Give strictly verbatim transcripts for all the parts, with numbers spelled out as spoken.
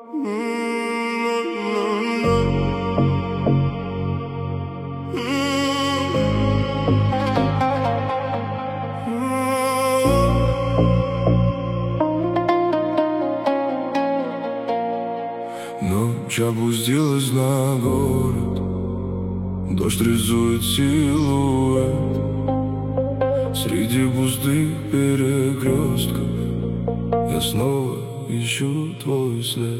Ночь опустилась на город, дождь рисует силуэт среди пустых перекрестков. Я снова ищу твой след.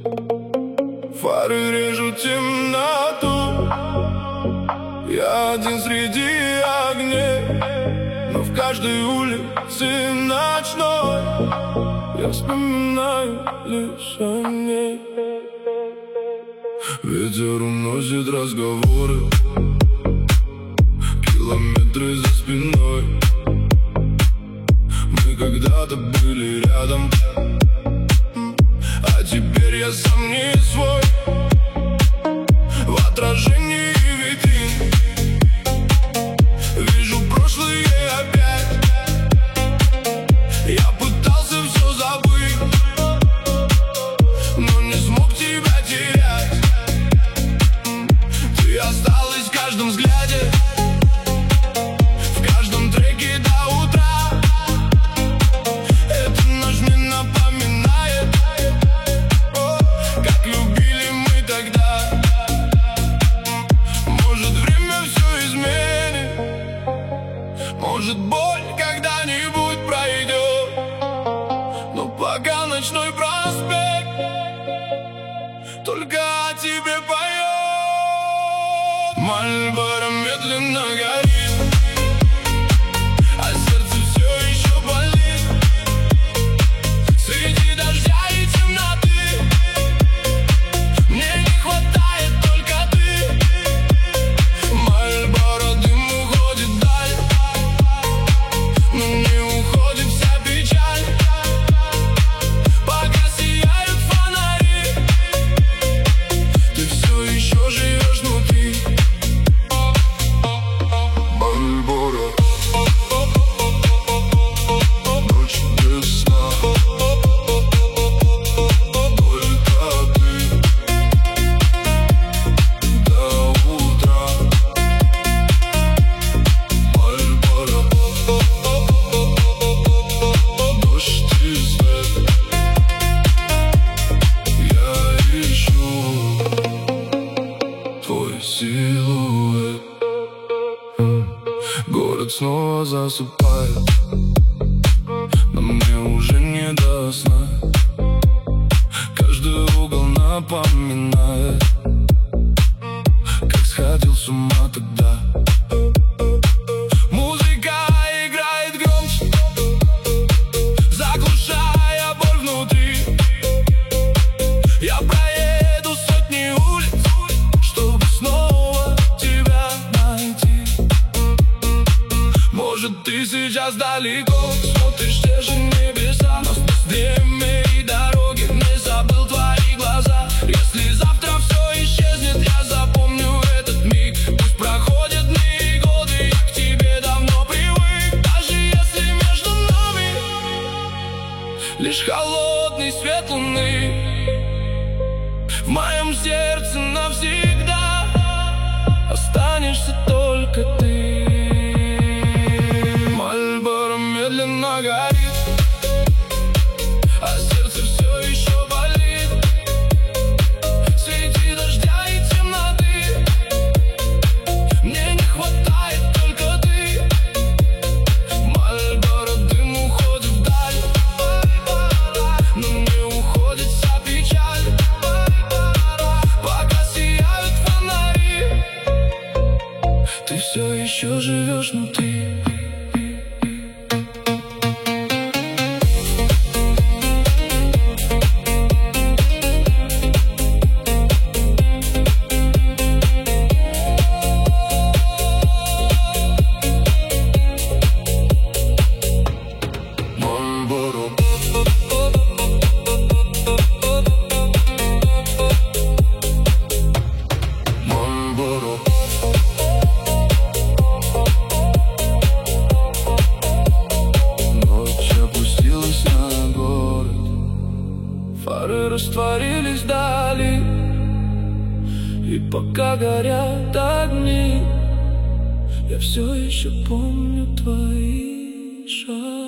Фары режут темноту, я один среди огней, но в каждой улице ночной я вспоминаю лишь о ней. Ветер уносит разговоры, километры за спиной. Мы когда-то были рядом, а теперь я сам не свой. В отражении витрин вижу прошлое опять. Я пытался все забыть, но не смог тебя терять. Ты осталась в каждом взгляде, в каждом треке до утра. Это наш мне напоминает, как любили мы тогда. Может, время все изменит, может, боль когда-нибудь пройдет, но пока ночной проспект только о тебе поет. Мальборо медленно горит, а сердце все еще болит среди дождя и темноты. Мне не хватает только ты. Мальборо дым уходит вдаль, но не уходит вся печаль. Пока сияют фонари, ты все еще живешь внутри. Мальборо, ночь без сна, только ты до утра. Мальборо, дождь и свет, я ищу твой силуэт. Город снова засыпает, но мне уже не до сна. Каждый угол напоминает, как сходил с ума тогда. Музыка играет громче, заглушая боль внутри. Я проеду сотни улиц, чтобы снова тебя найти. Может, ты сейчас далеко, смотришь те же небеса, но быстрее мои дороги, не забыл твои глаза. Если завтра все исчезнет, я запомню этот миг. Пусть проходят дни и годы, я к тебе давно привык. Даже если между нами лишь холодный свет луны, в моем сердце навсегда останешься только ты. Мальборо медленно горит, а сердце все еще болит среди дождя и темноты. Мне не хватает только ты. Мальборо дым уходит вдаль, но не уходит вся печаль. Пока сияют Фары растворились вдали, и пока горят огни, я все еще помню твои шаги.